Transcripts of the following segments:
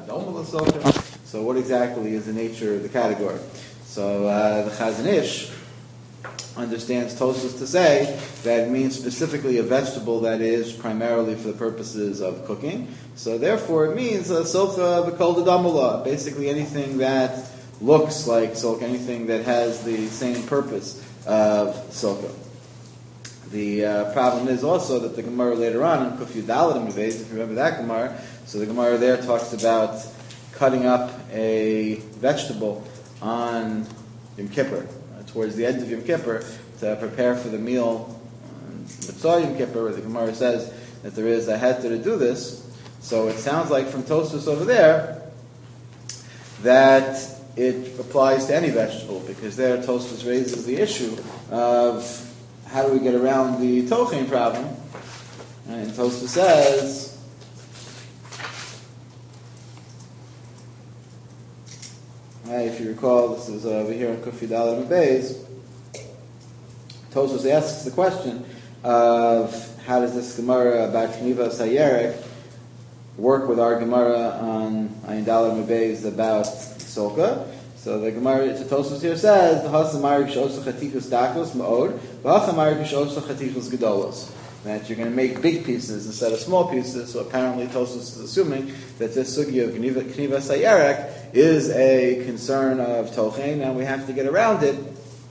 Omala Silka. So what exactly is the nature of the category? So the Chazon Ish understands Tosfos to say that it means specifically a vegetable that is primarily for the purposes of cooking. So therefore it means silka v'kol d'damala, basically anything that looks like silk, anything that has the same purpose of silka. The problem is also that the Gemara later on in Kuf Yud Dalet Amud Beis, if you remember that Gemara, so the Gemara there talks about cutting up a vegetable on Yom Kippur, towards the end of Yom Kippur, to prepare for the meal on Mitzvah Yom Kippur, where the Gemara says that there is a heter to do this. So it sounds like from Tosfos over there that it applies to any vegetable, because there Tosfos raises the issue of how do we get around the tochein problem. And Tosfos says, if you recall, this is over here in Kuf Yud Dalet Amud Beis, Tosfos asks the question of how does this Gemara about Knivas HaYerek work with our Gemara on Ayin Dalet Amud Beis about Silka. So the Gemara, Tosfos here says, the Hasamarik Shosach Hatichus Dakos Ma'od, V'Hachamarik Shosach Hatichus Gedolos. That you're going to make big pieces instead of small pieces. So apparently Tosfos is assuming that this sugya of Knivas HaYerek is a concern of tochein, and we have to get around it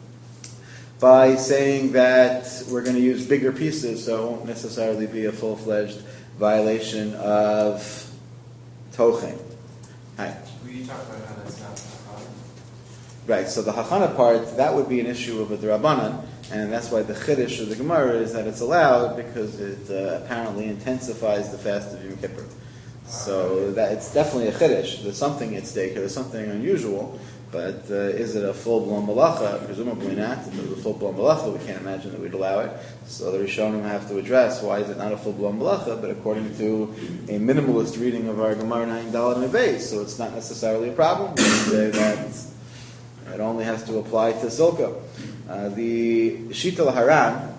by saying that we're going to use bigger pieces, so it won't necessarily be a full-fledged violation of tochein. Hi. We talked about how that's not hachana. Right, so the hachana part, that would be an issue of a d'Rabbanan, and that's why the chiddush of the Gemara is that it's allowed, because it apparently intensifies the fast of Yom Kippur. So that it's definitely a chiddush. There's something at stake here. There's something unusual. But is it a full-blown malacha? Presumably not. If it was a full-blown malacha, we can't imagine that we'd allow it. So the Rishonim have to address why is it not a full-blown malacha, but according to a minimalist reading of our Gemara Ayin Dalet Amud Beis, so it's not necessarily a problem. We say that it only has to apply to silka. The Shita L'Haran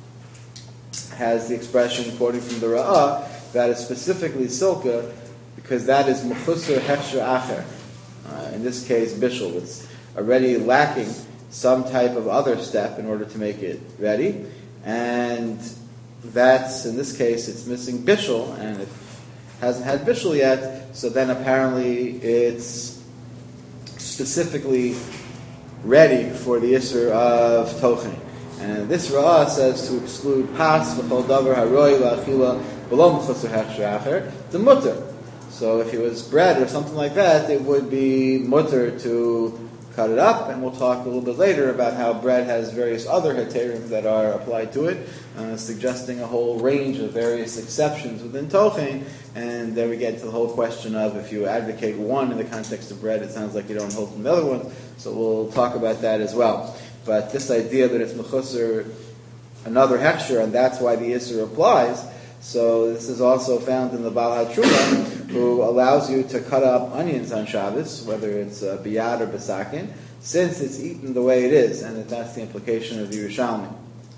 has the expression, quoting from the Ra'ah, that is specifically silka, because that is mechusar hechsher acher. In this case, bishul. It's already lacking some type of other step in order to make it ready, and that's, in this case, it's missing bishul, and it hasn't had bishul yet, so then apparently it's specifically ready for the isser of tochein. And this Ra'ah says to exclude pas v'chol davar haroi la'achila below mechusar hechsher acher, the mutter. So if it was bread or something like that, it would be mutter to cut it up, and we'll talk a little bit later about how bread has various other heterim that are applied to it, suggesting a whole range of various exceptions within tochein, and then we get to the whole question of if you advocate one in the context of bread, it sounds like you don't hold from the other one, so we'll talk about that as well. But this idea that it's mechusar another hechsher, and that's why the Isser applies, so this is also found in the Baal HaTruma, who allows you to cut up onions on Shabbos, whether it's biyad or besakin, since it's eaten the way it is, and that's the implication of the Yerushalmi.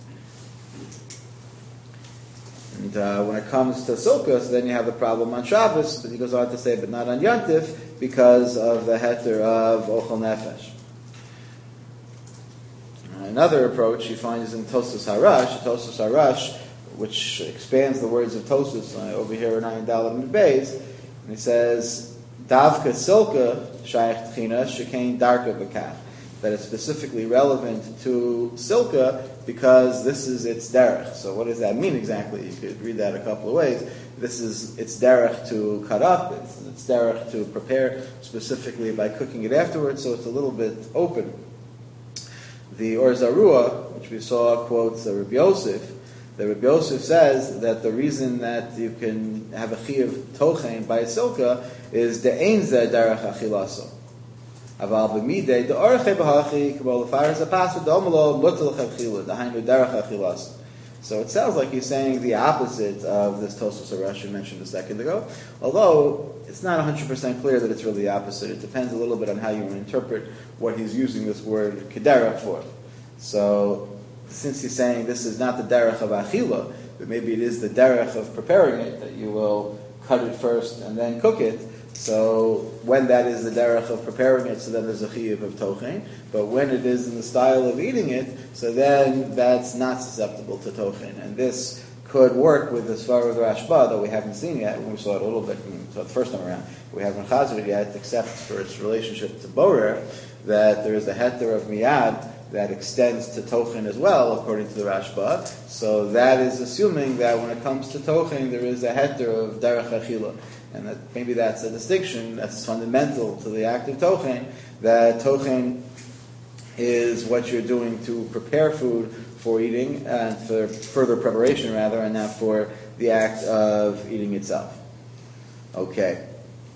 And when it comes to silka, so then you have the problem on Shabbos, but he goes on to say, but not on Yantif, because of the heter of Ochel Nefesh. Another approach you find is in Tosfos Harash. Tosfos Harash, which expands the words of Tosfos over here in Ayin Dalet Amud Beis, and he says, Davka silka shayach tchina shekain darka b'kach, that it's specifically relevant to silka because this is its derech. So what does that mean exactly? You could read that a couple of ways. This is its derech to cut up, it's derech to prepare specifically by cooking it afterwards, so it's a little bit open. The Or Zarua, which we saw, quotes Rabbi Yosef. The Rabbi Yosef says that the reason that you can have a chiyuv tochein by silka is the ein zeh derech achilaso. Aval b'midei the orche b'hachi k'bol l'faris apasu domelo mutal chachila dahainu derech achilaso. So it sounds like he's saying the opposite of this Tosfos Harash you mentioned a second ago, although it's not 100% clear that it's really the opposite. It depends a little bit on how you interpret what he's using this word kederach for. So since he's saying this is not the derech of achila, but maybe it is the derech of preparing it, that you will cut it first and then cook it, So when that is the derech of preparing it, so then there's a chiyuv of tochen. But when it is in the style of eating it, so then that's not susceptible to tochen. And this could work with the Svar of the Rashba, though we haven't seen yet. We saw it a little bit, we saw it the first time around. We haven't chazed it yet, except for its relationship to borer, that there is a heter of miyad that extends to tochen as well, according to the Rashba. So that is assuming that when it comes to tochen, there is a heter of derech achila. And that maybe that's a distinction that's fundamental to the act of tochen, that tochen is what you're doing to prepare food for eating, and for further preparation rather, and not for the act of eating itself. Okay.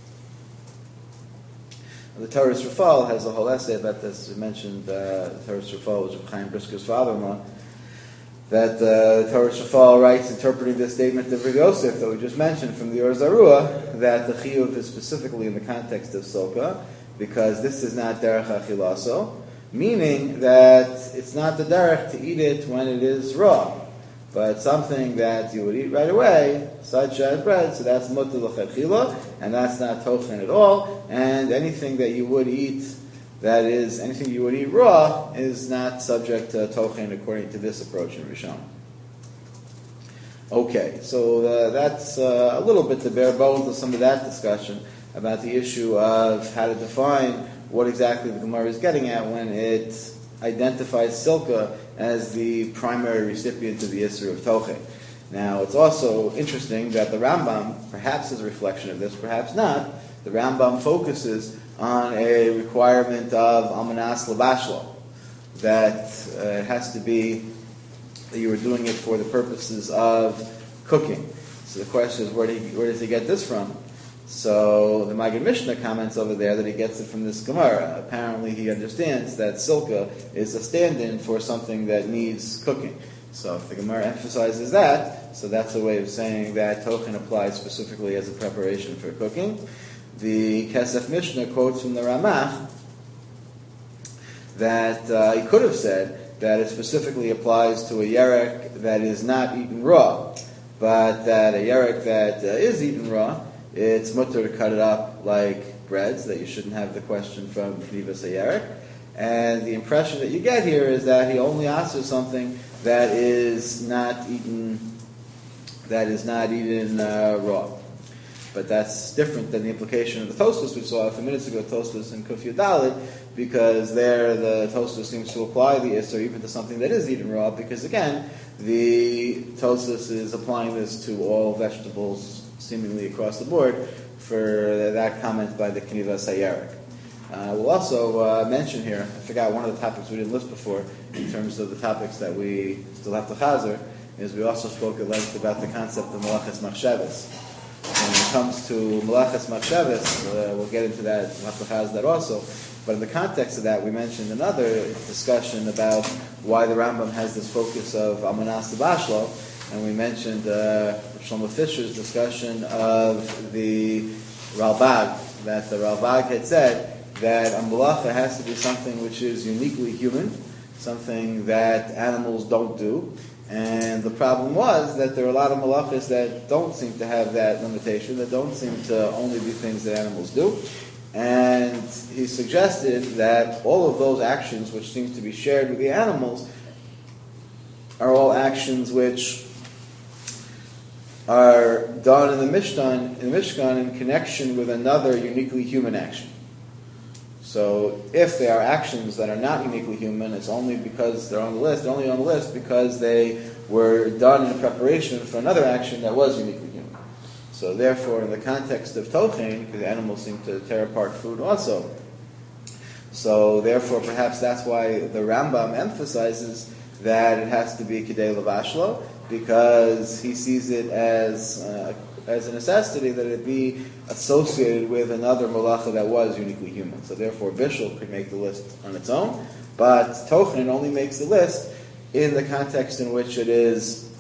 The Torah's Rafal has a whole essay about this. We mentioned the Torah's Rafal was Chaim Brisker's father-in-law. That the Torah's Rafal writes, interpreting this statement of Rav Yosef that we just mentioned from the Or Zarua, that the chiyuv is specifically in the context of Soka, because this is not derech achilaso, meaning that it's not the derech to eat it when it is raw, but something that you would eat right away, such as bread, so that's mutar l'chadchila, and that's not tochen at all, and anything that you would eat, that is, anything you would eat raw, is not subject to tochen according to this approach in Rishon. Okay, so that's a little bit the bare bones of some of that discussion about the issue of how to define what exactly the Gemara is getting at when it identifies Silka as the primary recipient of the Isser of Tochen. Now, it's also interesting that the Rambam, perhaps as a reflection of this, perhaps not, the Rambam focuses on a requirement of Almanas Labashlo, that it has to be that you were doing it for the purposes of cooking. So the question is, where does he get this from? So the Maggid Mishnah comments over there that he gets it from this Gemara. Apparently he understands that silka is a stand-in for something that needs cooking. So if the Gemara emphasizes that, so that's a way of saying that tochen applies specifically as a preparation for cooking. The Kesef Mishnah quotes from the Ramach that he could have said that it specifically applies to a yerek that is not eaten raw, but that a yerek that is eaten raw, it's mutter to cut it up like bread, so that you shouldn't have the question from Knivas Hayerek. And the impression that you get here is that he only asks something that is not eaten raw. But that's different than the implication of the Tosfos we saw a few minutes ago, Tosfos and Kuf Yud, because there the Tosfos seems to apply the Isser even to something that is eaten raw, because again, the Tosfos is applying this to all vegetables seemingly across the board for that comment by the Knivas Hayerek. We'll also mention here, I forgot one of the topics we didn't list before, in terms of the topics that we still have to chazer, is we also spoke at length about the concept of Malachas Machshavas. When it comes to Malachas Machshavas, we'll get into that, we'll have to chazer that also. But in the context of that, we mentioned another discussion about why the Rambam has this focus of Almanas Bashlo, and we mentioned Shlomo Fisher's discussion of the Ralbag, that the Ralbag had said that a malacha has to be something which is uniquely human, something that animals don't do. And the problem was that there are a lot of malachas that don't seem to have that limitation, that don't seem to only be things that animals do. And he suggested that all of those actions which seem to be shared with the animals are all actions which are done in the Mishkan in connection with another uniquely human action. So if they are actions that are not uniquely human, it's only because they're on the list. They're only on the list because they were done in preparation for another action that was uniquely human. So therefore, in the context of tochen, because animals seem to tear apart food also. So therefore, perhaps that's why the Rambam emphasizes that it has to be kidei lavashlo, because he sees it as a necessity that it be associated with another malacha that was uniquely human. So therefore, Bishul could make the list on its own, but Tochen only makes the list in the context in which it is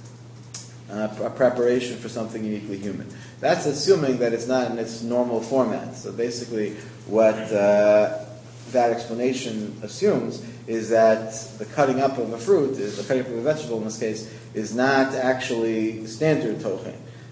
a preparation for something uniquely human. That's assuming that it's not in its normal format. So basically, what that explanation assumes is that the cutting up of a fruit, the cutting up of a vegetable in this case, is not actually standard Tochen.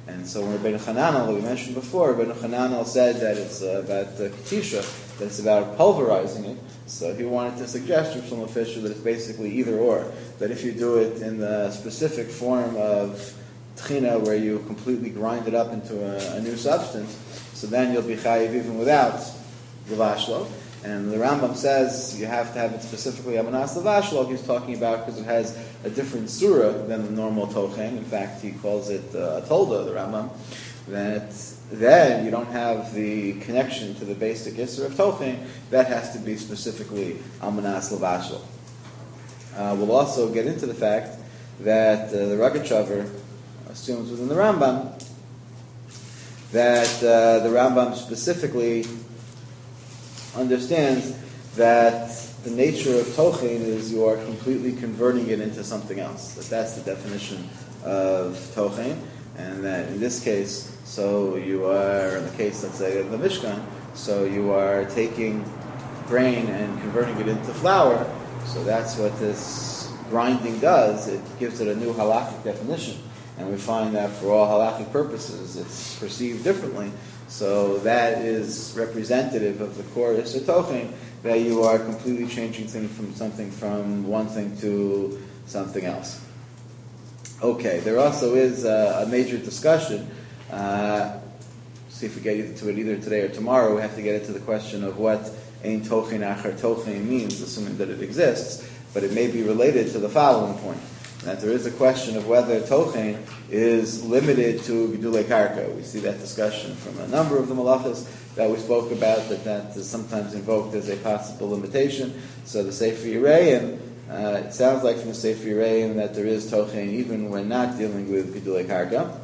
And so when Rabbeinu Hananel, that we mentioned before, Rabbeinu Hananel said that it's about Ketisha, that it's about pulverizing it. So he wanted to suggest to Shlomo Fisher that it's basically either or. That if you do it in the specific form of Tchina, where you completely grind it up into a new substance, so then you'll be chayiv even without Levashlo. And the Rambam says you have to have it specifically Amanas Levashlo. He's talking about because it has a different surah than the normal Tochen. In fact, he calls it Tolda, the Rambam, that then you don't have the connection to the basic Isser of Tochen. That has to be specifically Amanas Levashlo. We'll also get into the fact that the Rogatchover assumes within the Rambam that the Rambam specifically understands that the nature of Tochen is you are completely converting it into something else. That's the definition of Tochen, and that in this case, so you are, in the case, let's say, of the Mishkan, so you are taking grain and converting it into flour. So that's what this grinding does. It gives it a new halakhic definition. And we find that for all halakhic purposes, it's perceived differently. So that is representative of the core Isser Tochen, that you are completely changing something from one thing to something else. Okay, there also is a major discussion. See if we get to it either today or tomorrow. We have to get into the question of what Ein Tochen Achar Tochen means, assuming that it exists. But it may be related to the following point. That there is a question of whether Tochen is limited to Gedulei Karka. We see that discussion from a number of the malachas that we spoke about, that is sometimes invoked as a possible limitation. So the Sefer Yereim, it sounds like from the Sefer Yereim that there is Tochen even when not dealing with Gedulei Karka.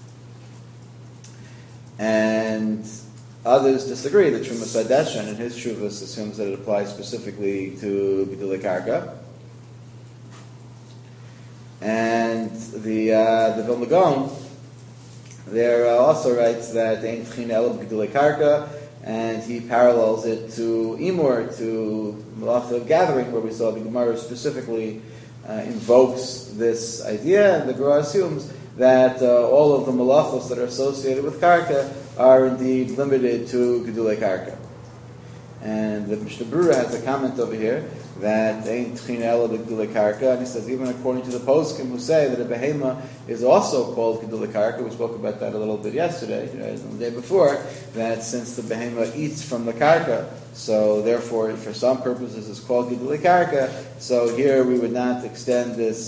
And others disagree. The Trumas Hadeshen in his Shuvas assumes that it applies specifically to Gedulei Karka. And the Vilna Gaon there also writes that Ein Tchina Ela B'Gedulei Karka, and he parallels it to Imur, to Malacha of Gathering, where we saw the Gemara specifically invokes this idea, and the Gemara assumes that all of the malachos that are associated with Karka are indeed limited to Gedulei Karka. And the Mishnah Berurah has a comment over here that Ein Tchina Ela B'Gedulei Karka, and he says even according to the poskim who say that a behema is also called Gedulei Karka, we spoke about that a little bit yesterday, the day before, that since the behema eats from the karka, so therefore for some purposes it's called Gedulei Karka, so here we would not extend this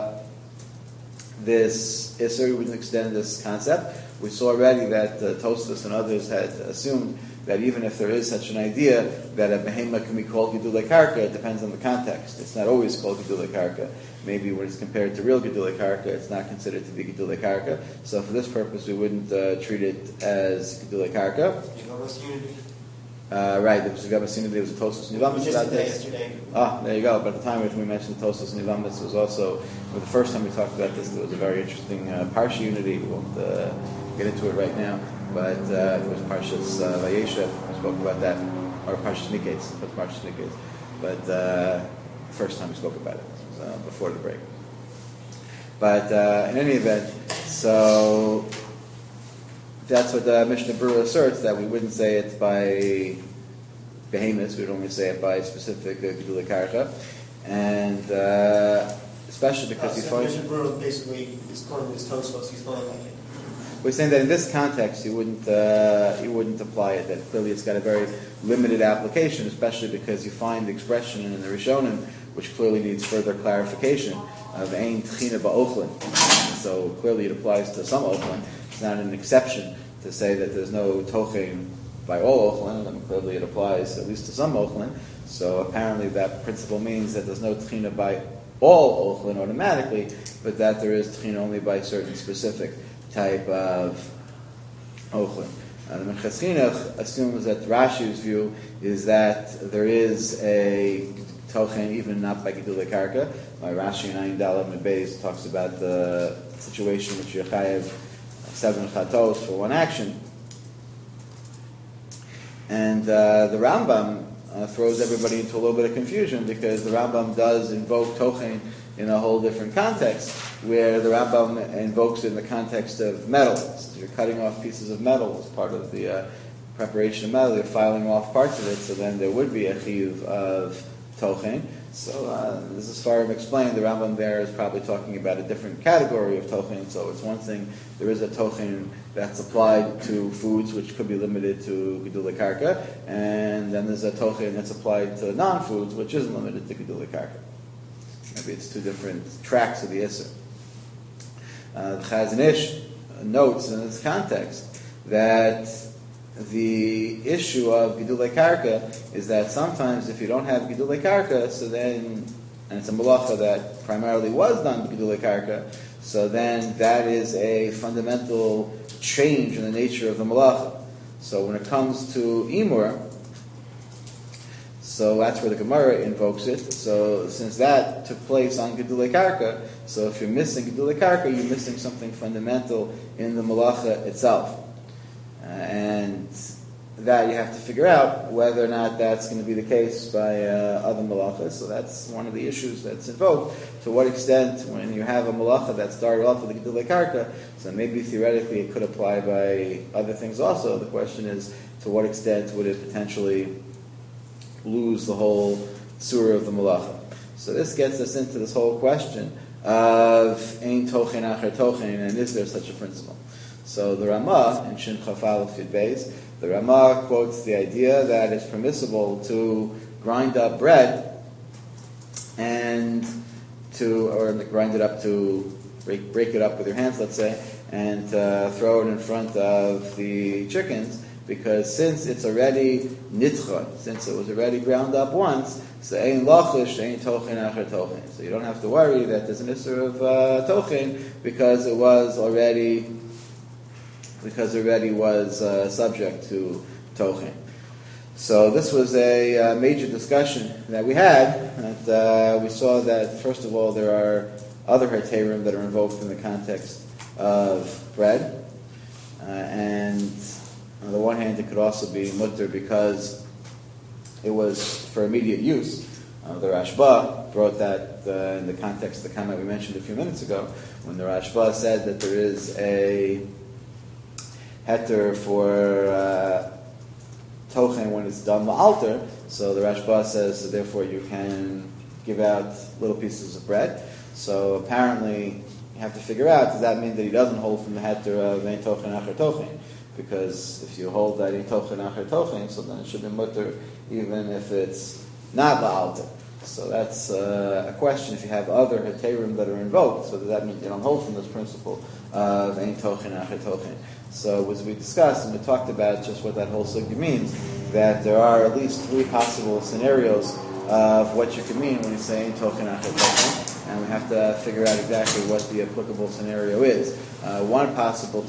we wouldn't extend this concept. We saw already that Tosfos and others had assumed that even if there is such an idea that a behema can be called Gedulei Karka, it depends on the context. It's not always called Gedulei Karka. Maybe when it's compared to real Gedulei Karka, it's not considered to be Gedulei Karka. So for this purpose, we wouldn't treat it as Gedulei Karka. Right, there was a Gabas Unity, there was a Tosfos and Yevamos about this. There you go. By the time we mentioned Tosfos and Yevamos, it was also, for the first time we talked about this, there was a very interesting Parsha Unity. We won't get into it right now, but it was Parshas Vayeshev. We spoke about that, or Parshas Miketz, but first time we spoke about it was before the break. But in any event, so that's what the Mishnah Berurah asserts, that we wouldn't say it by behemoths, we'd only say it by specific Gedulei Karka, and especially because he finds... Mishnah Berurah basically is calling this Tosfos, he's calling like it. We're saying that in this context, you wouldn't apply it. That clearly it's got a very limited application, especially because you find the expression in the Rishonim, which clearly needs further clarification of Ein Tchina Ba'ochlin. So clearly it applies to some ochlin. It's not an exception to say that there's no tochen by all ochlin, and clearly it applies at least to some ochlin. So apparently that principle means that there's no tchina by all ochlin automatically, but that there is tchina only by certain specific type of ochlin. The Minchas Chinuch assumes that Rashi's view is that there is a tochen even not by Gedulei Karka. Rashi in Ayin Daled Amud Beis talks about the situation which you chayev 7 chatos for one action. And the Rambam throws everybody into a little bit of confusion because the Rambam does invoke tochen in a whole different context, where the Rambam invokes it in the context of metal. So you're cutting off pieces of metal as part of the preparation of metal, you're filing off parts of it, so then there would be a chiyuv of tochen. So this is Sfarim explained, the Rambam there is probably talking about a different category of tochen. So it's one thing, there is a tochen that's applied to foods which could be limited to gedulei karka, and then there's a tochen that's applied to non-foods which isn't limited to gedulei karka. Maybe it's two different tracks of the Isser. The Chazon Ish notes in this context that the issue of gedulei karka is that sometimes if you don't have gedulei karka, so then, and it's a malacha that primarily was done with gedulei karka, so then that is a fundamental change in the nature of the malacha. So when it comes to imur, so that's where the Gemara invokes it. So since that took place on gedulei karka, so if you're missing gedulei karka, you're missing something fundamental in the malacha itself. And that you have to figure out whether or not that's going to be the case by other malachas. So that's one of the issues that's invoked. To what extent, when you have a malacha that started off with a gedulei karka, so maybe theoretically it could apply by other things also. The question is, to what extent would it potentially lose the whole surah of the malacha? So this gets us into this whole question of ein tochen acher tochen, and is there such a principle? So the Ramah in Shin Chaf Aleph Yud Beis, the Ramah quotes the idea that it's permissible to grind up bread and grind it up to break it up with your hands, let's say, and throw it in front of the chickens, because since it's already nitcha, since it was already ground up once, so ein lachish, ein tochen acher tochen. So you don't have to worry that there's an issur of tochen because it already was subject to tochen. So this was a major discussion that we had, and we saw that, first of all, there are other heterim that are invoked in the context of bread, and on the one hand, it could also be mutter because it was for immediate use. The Rashba brought that in the context of the comment we mentioned a few minutes ago, when the Rashba said that there is a heter for tochen when it's done la'alter. So the Rashba says, so therefore you can give out little pieces of bread. So apparently you have to figure out, does that mean that he doesn't hold from the heter of ein tochen acher tochen? Because if you hold that ein tochen acher tochen, so then it should be mutter even if it's not la'alter. So that's a question if you have other heterim that are invoked. So does that mean you don't hold from this principle of ein tochen acher tochen? So as we discussed and we talked about just what that whole sugya means, that there are at least three possible scenarios of what you can mean when you say ein tochen acher tochen, and we have to figure out exactly what the applicable scenario is. One possible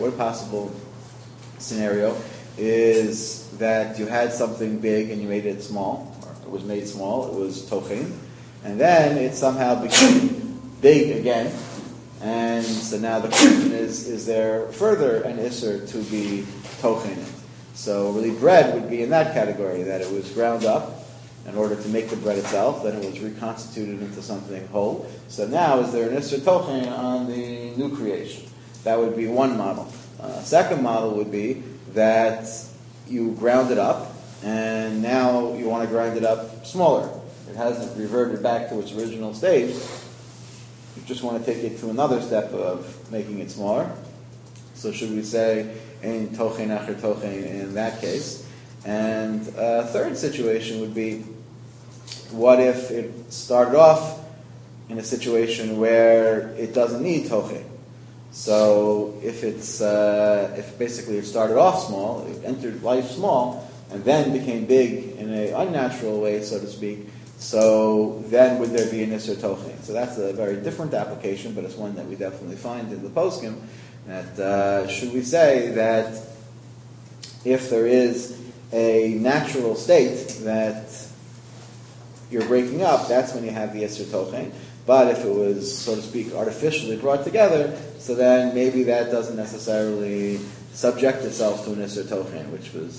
scenario is that you had something big and you made it small, or it was made small, it was tochen, and then it somehow became big again, and so now the question is there further an isser to be tochen? So really bread would be in that category, that it was ground up in order to make the bread itself, then it was reconstituted into something whole. So now is there an isser tochen on the new creation? That would be one model. Second model would be that you ground it up, and now you want to grind it up smaller. It hasn't reverted back to its original stage. You just want to take it to another step of making it smaller. So should we say ein tochen acher tochen in that case? And a third situation would be, what if it started off in a situation where it doesn't need tochen? So if basically it started off small, it entered life small, and then became big in an unnatural way, so to speak, so then would there be an isser tochen? So that's a very different application, but it's one that we definitely find in the poskim, that should we say that if there is a natural state that you're breaking up, that's when you have the isser tochen. But if it was, so to speak, artificially brought together, so then maybe that doesn't necessarily subject itself to an isser tochen, which was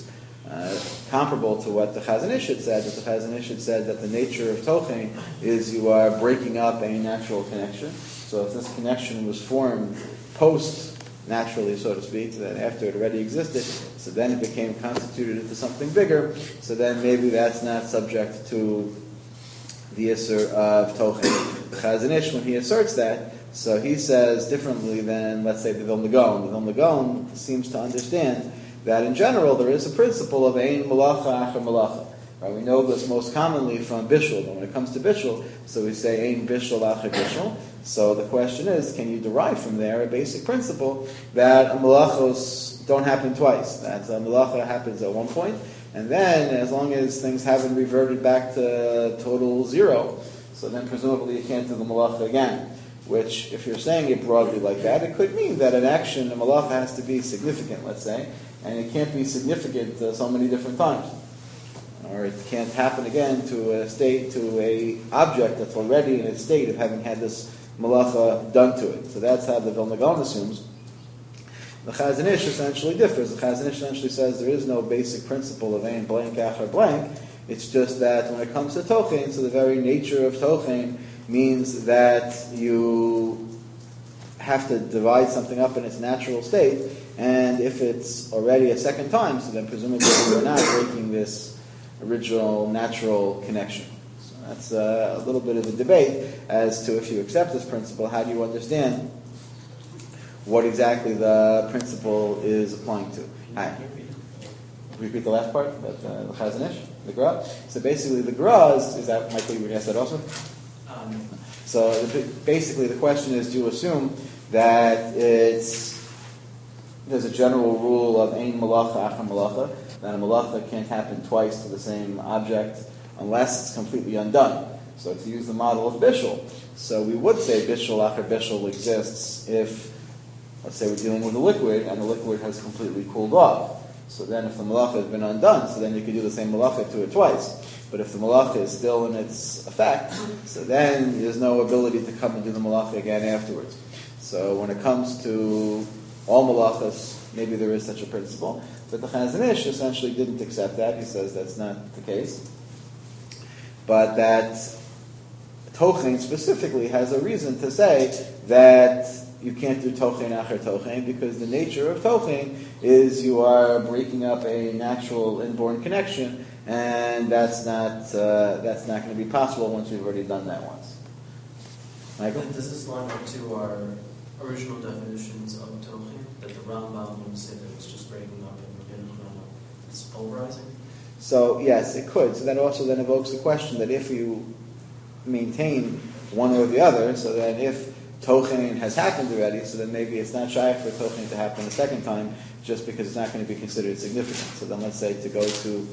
Comparable to what the Chazon Ish had said, that the Chazon Ish had said that the nature of Tochein is you are breaking up a natural connection. So if this connection was formed post-naturally, so to speak, then after it already existed, so then it became constituted into something bigger, so then maybe that's not subject to the Isser of Tochein. The Chazon Ish, when he asserts that, so he says differently than, let's say, the Vilna Gaon. The Vilna Gaon seems to understand that in general there is a principle of Ein Malacha Achar Malacha. Right? We know this most commonly from Bishul, but when it comes to Bishul, so we say Ein Bishul Achar Bishul. So the question is, can you derive from there a basic principle that malachos don't happen twice? That a malacha happens at one point, and then as long as things haven't reverted back to total zero, so then presumably you can't do the malacha again. Which, if you're saying it broadly like that, it could mean that an action, a malacha, has to be significant, let's say, and it can't be significant so many different times. Or it can't happen again to a state, to a object that's already in its state of having had this malacha done to it. So that's how the Vilna Gaon assumes. The Chazon Ish essentially differs. The Chazon Ish essentially says there is no basic principle of ein blank achar blank. It's just that when it comes to Tochein, so the very nature of Tochein means that you have to divide something up in its natural state, and if it's already a second time, so then presumably you're not breaking this original natural connection. So that's a little bit of a debate as to if you accept this principle, how do you understand what exactly the principle is applying to. Hi. Repeat the last part, but the Chazon Ish, the Gra. So basically the Gra is that, Michael, you were going to ask that also? So basically the question is, do you assume that there's a general rule of ein malacha achar malacha, that a malacha can't happen twice to the same object unless it's completely undone. So to use the model of Bishul, so we would say Bishul achar Bishul exists if, let's say we're dealing with a liquid and the liquid has completely cooled off. So then if the malacha has been undone, so then you could do the same malacha to it twice. But if the malacha is still in its effect, so then there's no ability to come and do the malacha again afterwards. So when it comes to all malachas, maybe there is such a principle. But the Chazon Ish essentially didn't accept that. He says that's not the case. But that Tochein specifically has a reason to say that you can't do Tochein achar Tochein, because the nature of Tochein is you are breaking up a natural inborn connection, and that's not going to be possible once we've already done that once. Michael? Does this line up to our original definitions of Tochein? That the Rambam, when we say that it's just breaking up and rabbinic Rambam, it's pulverizing? So yes, it could. So that also then evokes the question that if you maintain one or the other, so that if Tochein has happened already, so then maybe it's not shy for Tochein to happen a second time, just because it's not going to be considered significant. So then let's say to go to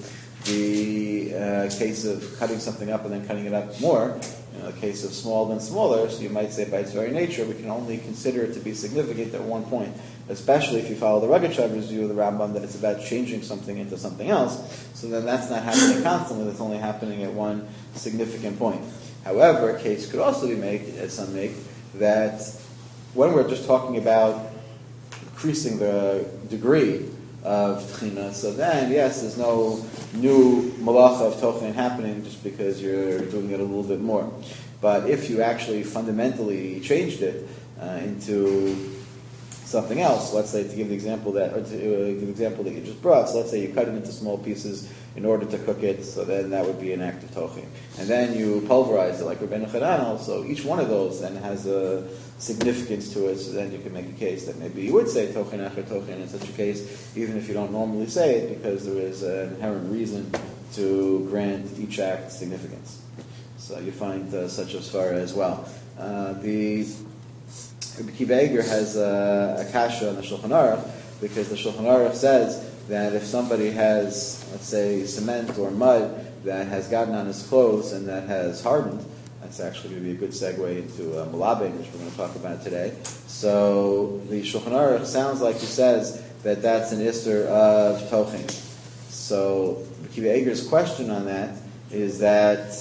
the case of cutting something up and then cutting it up more, a case of small than smaller, so you might say by its very nature we can only consider it to be significant at one point, especially if you follow the Rogatchover's view of the Rambam that it's about changing something into something else, so then that's not happening constantly, that's only happening at one significant point. However, a case could also be made, as some make, that when we're just talking about increasing the degree of Tchina, so then, yes, there's no new malacha of Tochein happening just because you're doing it a little bit more. But if you actually fundamentally changed it into something else, let's say to give the example that you just brought, so let's say you cut it into small pieces in order to cook it, so then that would be an act of Tochein. And then you pulverize it like Rabbeinu Chananel, so each one of those then has a significance to it, so then you can make a case that maybe you would say Tochein achar Tochein in such a case, even if you don't normally say it, because there is an inherent reason to grant each act significance. So you find such as far as well. The Rabbi Akiva Eiger has a kasha on the Shulchan Aruch, because the Shulchan Aruch says that if somebody has, let's say, cement or mud that has gotten on his clothes and that has hardened, that's actually going to be a good segue into Malabim, which we're going to talk about today. So the Shulchan Aruch sounds like he says that that's an Isser of Tochein. So Rabbi Akiva Eiger's question on that is that,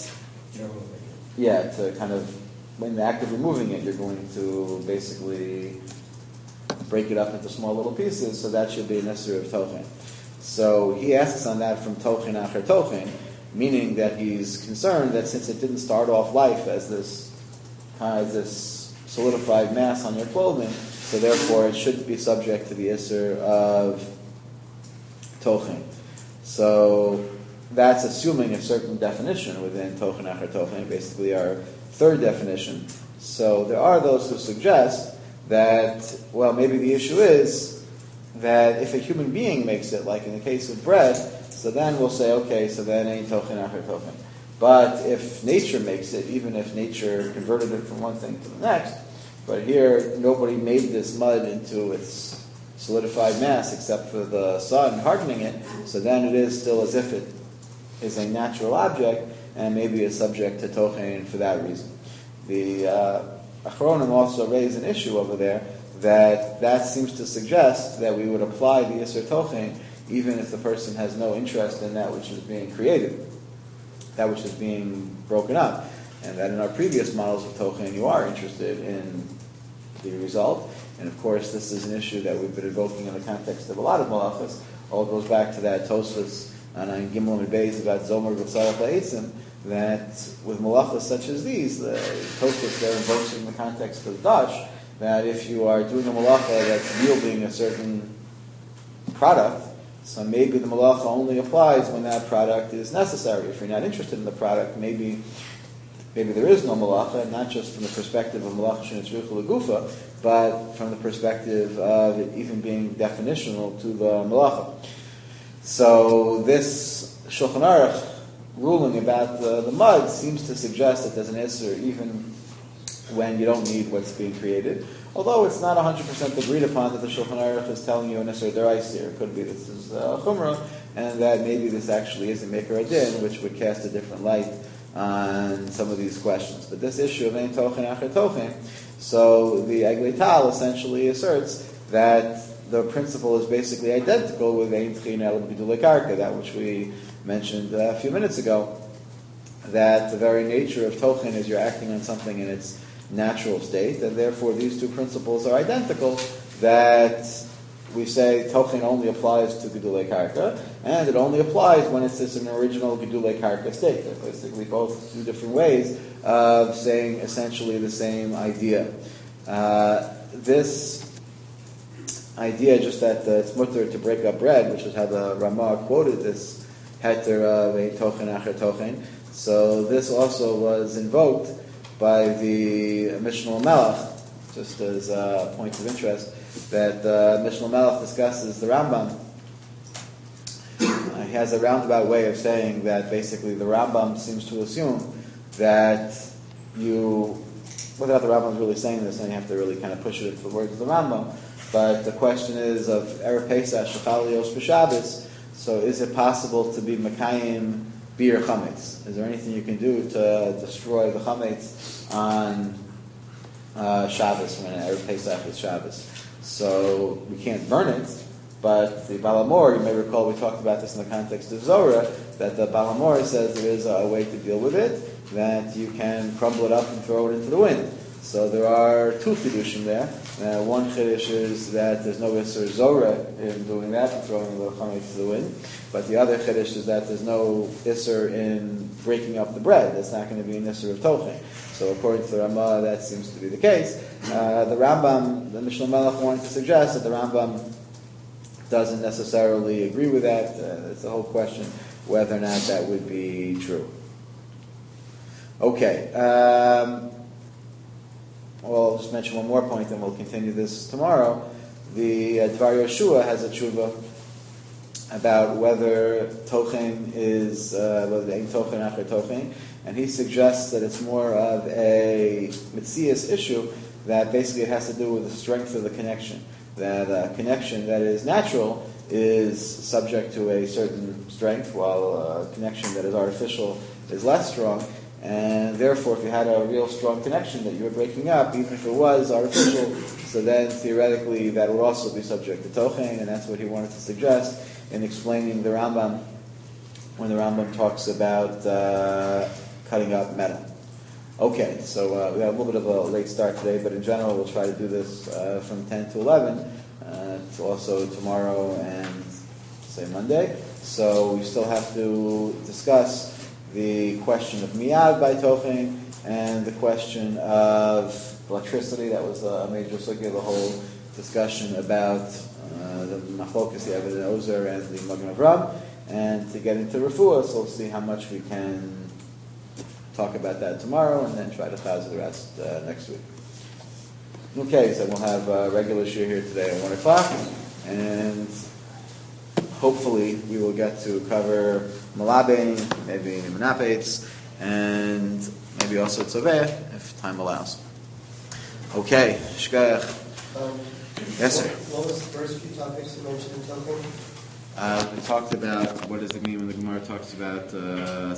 to kind of, when the act of removing it, you're going to basically break it up into small little pieces, so that should be an Isser of Tochein. So he asks on that from Tochin Acher Tochin, meaning that he's concerned that since it didn't start off life as this solidified mass on your clothing, so therefore it should be subject to the Isser of Tochin. So that's assuming a certain definition within Tochin Acher Tochin, basically our third definition. So there are those who suggest that, well, maybe the issue is that if a human being makes it, like in the case of bread, so then we'll say, okay, so then ain't Tochin Acher Tochin. But if nature makes it, even if nature converted it from one thing to the next, but here nobody made this mud into its solidified mass except for the sun hardening it, so then it is still as if it is a natural object, and maybe is subject to Tochin for that reason. The Achronim also raise an issue over there that seems to suggest that we would apply the Isser Tochin even if the person has no interest in that which is being created, that which is being broken up, and that in our previous models of Tochin you are interested in the result. And of course this is an issue that we've been evoking in the context of a lot of malachas. All goes back to that Tosfos on Gimel and Beis about Zomer V'Tzarech Ha'etzim, that with malachas such as these, the Tosfos there invokes in the context of Dash, that if you are doing a malacha that's yielding a certain product, so maybe the malacha only applies when that product is necessary. If you're not interested in the product, maybe there is no malacha, not just from the perspective of malacha shenetzrucha legufa, but from the perspective of it even being definitional to the malacha. So this Shulchan Aruch ruling about the mud seems to suggest that there's an isser even when you don't need what's being created. Although it's not 100% agreed upon that the Shulchan Aruch is telling you an isser deraisa here. It could be this is chumrah, and that maybe this actually is a maker adin, which would cast a different light on some of these questions. But this issue of ein Tochin Acher Tochin, so the Eglei Tal essentially asserts that the principle is basically identical with ein Tchin El B'Gedulei Karka, that which we mentioned a few minutes ago, that the very nature of Tochin is you're acting on something in its natural state, and therefore these two principles are identical, that we say Tochin only applies to Gedulei Karka, and it only applies when it's an original Gedulei Karka state. They're basically both two different ways of saying essentially the same idea. This idea, just that it's mutter to break up bread, which is how the Ramah quoted this heter of ein Tochin Acher Tochin. So this also was invoked by the Mishnah Melech, just as a point of interest, that Mishnah Melech discusses the Rambam. He has a roundabout way of saying that basically the Rambam seems to assume that without the Rambam really saying this, then you have to really kind of push it into the words of the Rambam. But the question is of Erev Pesach, Shechal Yos B'Shabbos, so is it possible to be Mekayim Bir Chametz? Is there anything you can do to destroy the Chametz on Shabbos, when Erev Pesach is Shabbos? So we can't burn it, but the Balamor, you may recall we talked about this in the context of Zorah, that the Balamor says there is a way to deal with it, that you can crumble it up and throw it into the wind. So there are two chidushim there. One chidush is that there's no Isser Zorah in doing that, and throwing the chametz to the wind. But the other chidush is that there's no Isser in breaking up the bread. That's not going to be an Isser of Tochin. So according to the Ramah, that seems to be the case. The Rambam, the Mishnah Melech wanted to suggest that the Rambam doesn't necessarily agree with that. It's the whole question whether or not that would be true. Okay. Well, I'll just mention one more point, and we'll continue this tomorrow. The Dvar Yoshua has a tshuva about whether Tochin is whether ein Tochin Acher Tochin, and he suggests that it's more of a mitzias issue, that basically it has to do with the strength of the connection. That a connection that is natural is subject to a certain strength, while a connection that is artificial is less strong. And therefore, if you had a real strong connection that you were breaking up, even if it was artificial, so then theoretically that would also be subject to Tochin, and that's what he wanted to suggest in explaining the Rambam, when the Rambam talks about cutting up metal. Okay, so we have a little bit of a late start today, but in general we'll try to do this from 10 to 11, also tomorrow and say Monday. So we still have to discuss the question of miyad by Tochin and the question of electricity. That was a major sugya, the whole discussion about the machlokas, the Eved Ozer, and the Magen Avram. And to get into refuah, so we'll see how much we can talk about that tomorrow, and then try to chazir the rest next week. Okay, so we'll have a regular shir here today at 1 o'clock, and hopefully we will get to cover Malabein, maybe Menapetz, and maybe also Tzaveh, if time allows. Okay, Shkayach. Yes, sir. What was the first few topics you mentioned in Tochin? We talked about what is the meaning when the Gemara talks about